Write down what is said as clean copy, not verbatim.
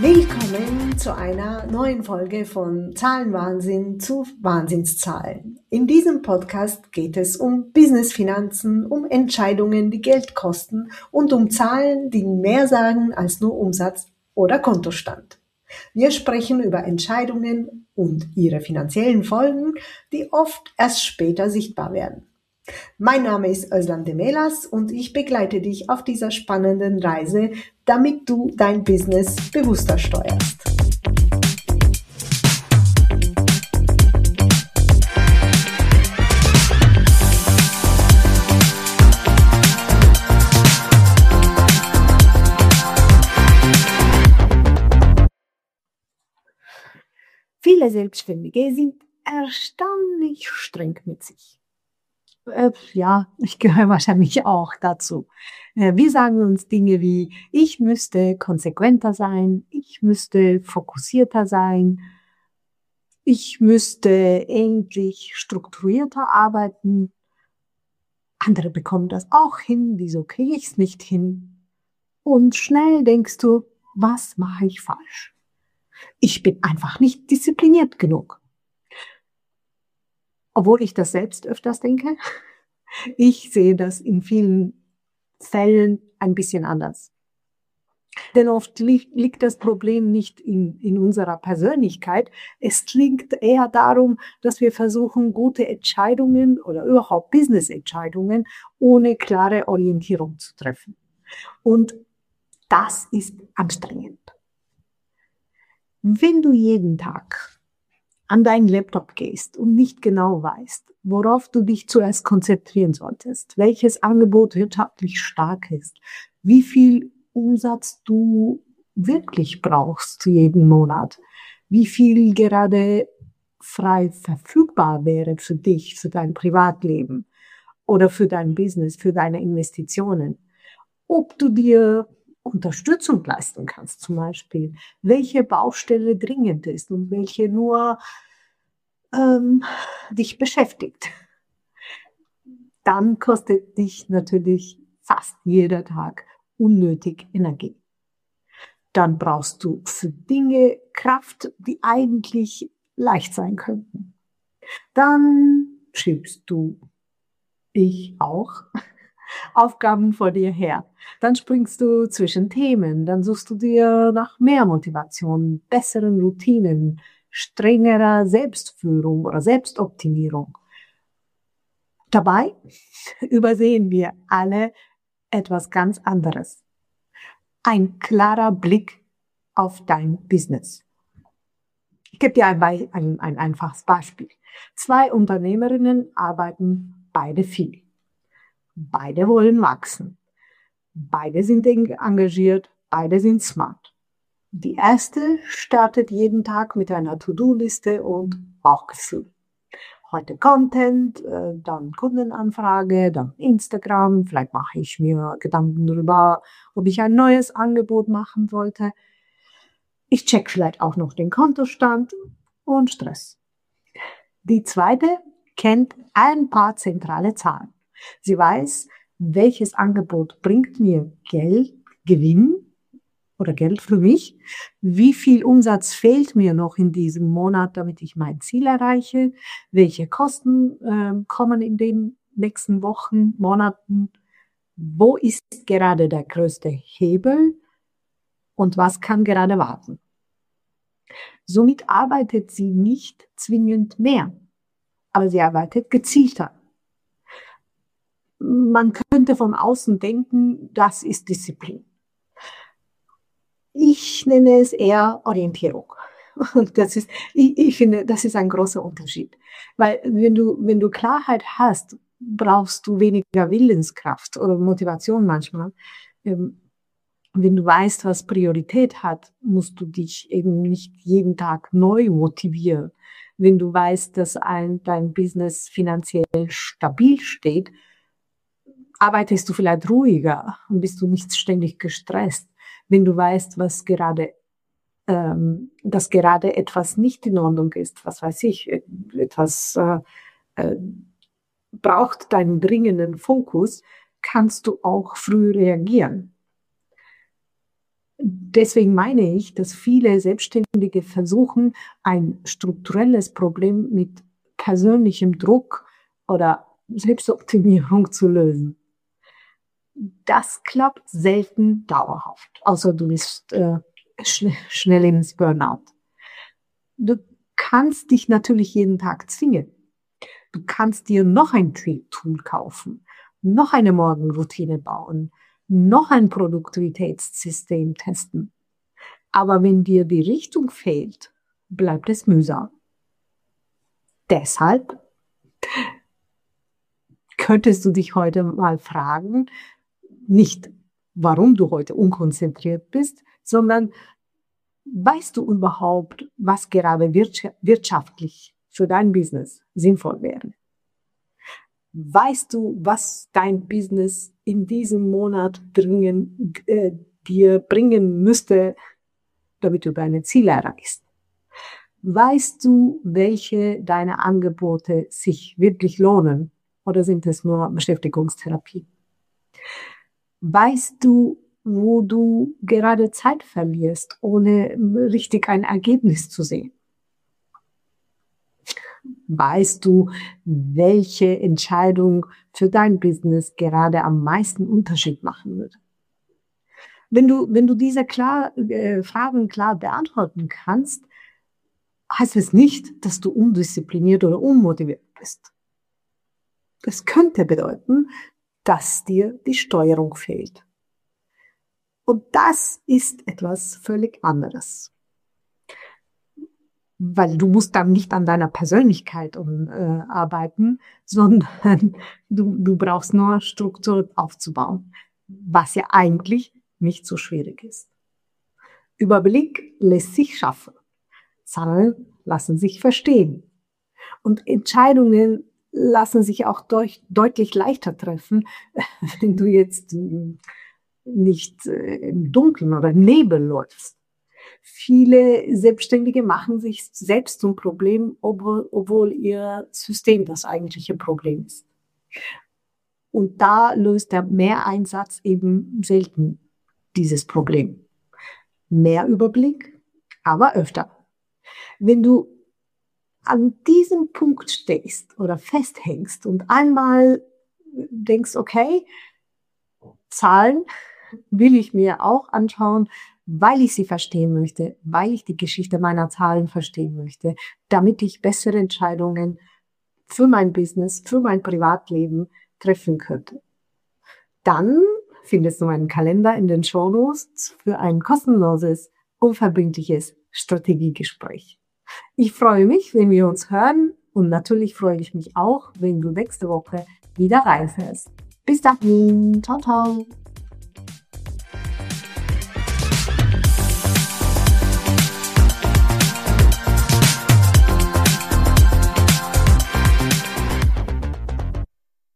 Willkommen zu einer neuen Folge von Zahlenwahnsinn zu Wahnsinnszahlen. In diesem Podcast geht es um Business-Finanzen, um Entscheidungen, die Geld kosten und um Zahlen, die mehr sagen als nur Umsatz oder Kontostand. Wir sprechen über Entscheidungen und ihre finanziellen Folgen, die oft erst später sichtbar werden. Mein Name ist Özlem Demelas und ich begleite dich auf dieser spannenden Reise, damit du dein Business bewusster steuerst. Viele Selbstständige sind erstaunlich streng mit sich. Ja, ich gehöre wahrscheinlich auch dazu. Wir sagen uns Dinge wie, ich müsste konsequenter sein, ich müsste fokussierter sein, ich müsste endlich strukturierter arbeiten. Andere bekommen das auch hin, wieso kriege ich es nicht hin? Und schnell denkst du, was mache ich falsch? Ich bin einfach nicht diszipliniert genug. Obwohl ich das selbst öfters denke. Ich sehe das in vielen Fällen ein bisschen anders. Denn oft liegt das Problem nicht in unserer Persönlichkeit. Es liegt eher darum, dass wir versuchen, gute Entscheidungen oder überhaupt Business-Entscheidungen ohne klare Orientierung zu treffen. Und das ist anstrengend. Wenn du jeden Tag an deinen Laptop gehst und nicht genau weißt, worauf du dich zuerst konzentrieren solltest, welches Angebot wirtschaftlich stark ist, wie viel Umsatz du wirklich brauchst jeden Monat, wie viel gerade frei verfügbar wäre für dich, für dein Privatleben oder für dein Business, für deine Investitionen, ob du dir Unterstützung leisten kannst, zum Beispiel, welche Baustelle dringend ist und welche nur dich beschäftigt, dann kostet dich natürlich fast jeder Tag unnötig Energie. Dann brauchst du für Dinge Kraft, die eigentlich leicht sein könnten. Dann schiebst du, ich auch, Aufgaben vor dir her. Dann springst du zwischen Themen, dann suchst du dir nach mehr Motivation, besseren Routinen, strengerer Selbstführung oder Selbstoptimierung. Dabei übersehen wir alle etwas ganz anderes. Ein klarer Blick auf dein Business. Ich gebe dir ein einfaches Beispiel. 2 Unternehmerinnen arbeiten beide viel. Beide wollen wachsen. Beide sind engagiert, beide sind smart. Die erste startet jeden Tag mit einer To-Do-Liste und Bauchgefühl. Heute Content, dann Kundenanfrage, dann Instagram. Vielleicht mache ich mir Gedanken darüber, ob ich ein neues Angebot machen sollte. Ich check vielleicht auch noch den Kontostand und Stress. Die zweite kennt ein paar zentrale Zahlen. Sie weiß, welches Angebot bringt mir Geld, Gewinn oder Geld für mich, wie viel Umsatz fehlt mir noch in diesem Monat, damit ich mein Ziel erreiche, welche Kosten kommen in den nächsten Wochen, Monaten, wo ist gerade der größte Hebel und was kann gerade warten. Somit arbeitet sie nicht zwingend mehr, aber sie arbeitet gezielter. Man könnte von außen denken, das ist Disziplin. Ich nenne es eher Orientierung. Und ich finde, das ist ein großer Unterschied. Weil wenn du Klarheit hast, brauchst du weniger Willenskraft oder Motivation manchmal. Wenn du weißt, was Priorität hat, musst du dich eben nicht jeden Tag neu motivieren. Wenn du weißt, dass dein Business finanziell stabil steht, arbeitest du vielleicht ruhiger und bist du nicht ständig gestresst. Wenn du weißt, dass gerade etwas nicht in Ordnung ist, was weiß ich, etwas braucht deinen dringenden Fokus, kannst du auch früh reagieren. Deswegen meine ich, dass viele Selbstständige versuchen, ein strukturelles Problem mit persönlichem Druck oder Selbstoptimierung zu lösen. Das klappt selten dauerhaft, außer du bist schnell ins Burnout. Du kannst dich natürlich jeden Tag zwingen. Du kannst dir noch ein Tool kaufen, noch eine Morgenroutine bauen, noch ein Produktivitätssystem testen. Aber wenn dir die Richtung fehlt, bleibt es mühsam. Deshalb könntest du dich heute mal fragen, nicht warum du heute unkonzentriert bist, sondern weißt du überhaupt, was gerade wirtschaftlich für dein Business sinnvoll wäre? Weißt du, was dein Business in diesem Monat dir bringen müsste, damit du deine Ziele erreichst? Weißt du, welche deiner Angebote sich wirklich lohnen oder sind es nur Beschäftigungstherapie? Weißt du, wo du gerade Zeit verlierst, ohne richtig ein Ergebnis zu sehen? Weißt du, welche Entscheidung für dein Business gerade am meisten Unterschied machen würde? Wenn du diese Fragen klar beantworten kannst, heißt es nicht, dass du undiszipliniert oder unmotiviert bist. Das könnte bedeuten, dass dir die Steuerung fehlt. Und das ist etwas völlig anderes. Weil du musst dann nicht an deiner Persönlichkeit arbeiten, sondern du brauchst nur Struktur aufzubauen, was ja eigentlich nicht so schwierig ist. Überblick lässt sich schaffen. Zahlen lassen sich verstehen. Und Entscheidungen lassen sich auch deutlich leichter treffen, wenn du jetzt nicht im Dunkeln oder im Nebel läufst. Viele Selbstständige machen sich selbst zum Problem, obwohl ihr System das eigentliche Problem ist. Und da löst der Mehreinsatz eben selten dieses Problem. Mehr Überblick, aber öfter. Wenn du an diesem Punkt stehst oder festhängst und einmal denkst, okay, Zahlen will ich mir auch anschauen, weil ich sie verstehen möchte, weil ich die Geschichte meiner Zahlen verstehen möchte, damit ich bessere Entscheidungen für mein Business, für mein Privatleben treffen könnte. Dann findest du meinen Kalender in den Shownotes für ein kostenloses, unverbindliches Strategiegespräch. Ich freue mich, wenn wir uns hören und natürlich freue ich mich auch, wenn du nächste Woche wieder reinfährst. Bis dahin, ciao, ciao.